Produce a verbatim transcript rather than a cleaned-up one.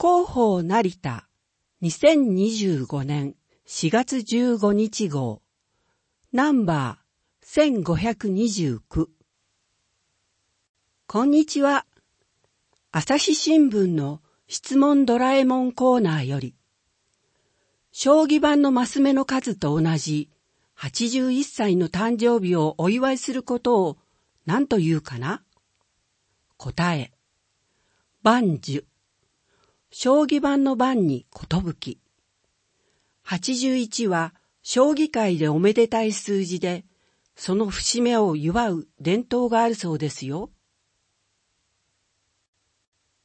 広報成田にせんにじゅうごねんしがつじゅうごにち号ナンバーせんごひゃくにじゅうきゅう。こんにちは。朝日新聞の質問ドラえもんコーナーより、将棋盤のマス目の数と同じはちじゅういっさいの誕生日をお祝いすることを何と言うかな？答え、万寿。将棋盤の盤に寿。はちじゅういちは将棋界でおめでたい数字で、その節目を祝う伝統があるそうですよ。